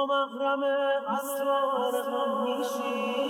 محرم اسرار غم میشی.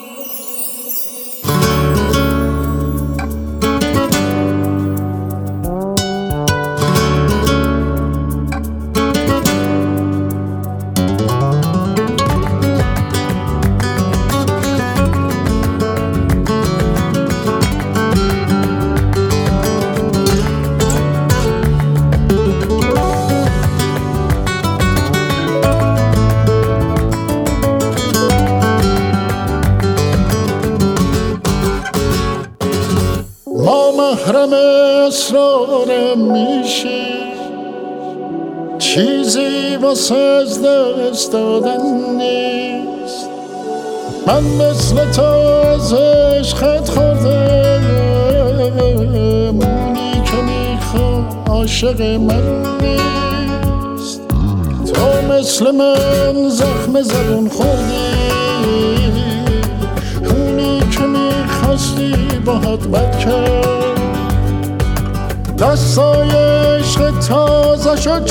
محرم اسرارم میشی، چیزی واسه از دست دادن نیست. من مثل تو از عشقت خوردم، اونی که میخوام عاشق من نیست. تو مثل من زخم زبون خوردی، اونی که میخواستی باهات بد کرد. دستای عشق تازه شد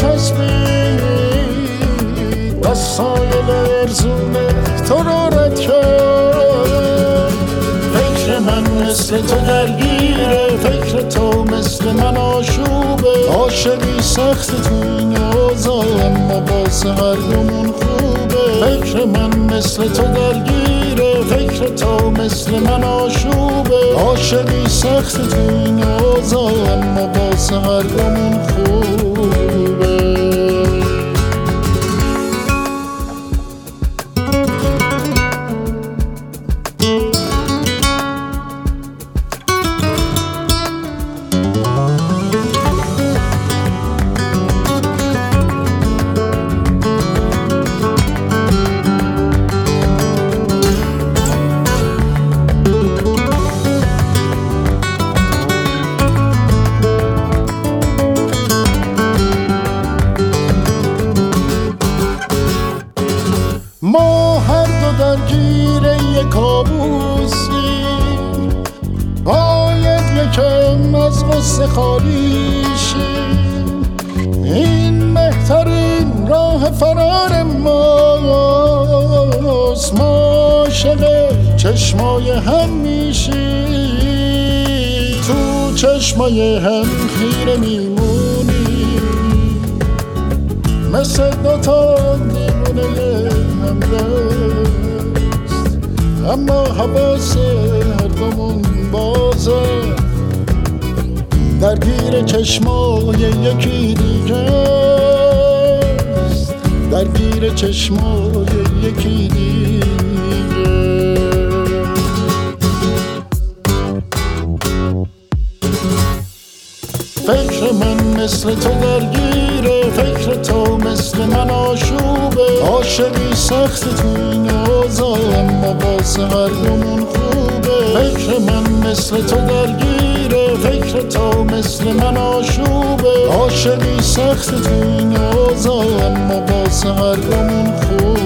چسبید، دستای لرزونه تو رو رد کرد. فکر من مثل تو درگیره، فکر تو مثل من آشوبه. عاشقی سخت تو این اوضاع، اما واسه هر دومون خوبه. فکر من مثل تو درگیره، فکر تو مثل من آشوبه. عاشقی سخت تو این اوضاع، اما واسه هر دومون خوبه. ما هر دو درگیر یک کابوسیم، باید یکم از غصه خالی شیم. این بهترین راه فرار ماست، ما عاشق چشمای هم میشیم. تو چشمای هم خیره میمونیم، مثل دوتا دیوونه هم دست. اما حواس هر دومون بازه، درگیر چشمای یکی دیگه است، درگیر چشمای یکی دیگه. فکر من مثل تو درگیره، فکر تو مثل من آشوبه. عاشقی سخت تو این اوضاع، اما واسه هر دومون خوبه. فکر من مثل تو درگیره، فکر تو مثل من آشوبه. عاشقی سخت تو این اوضاع، اما واسه هر دومون خوبه.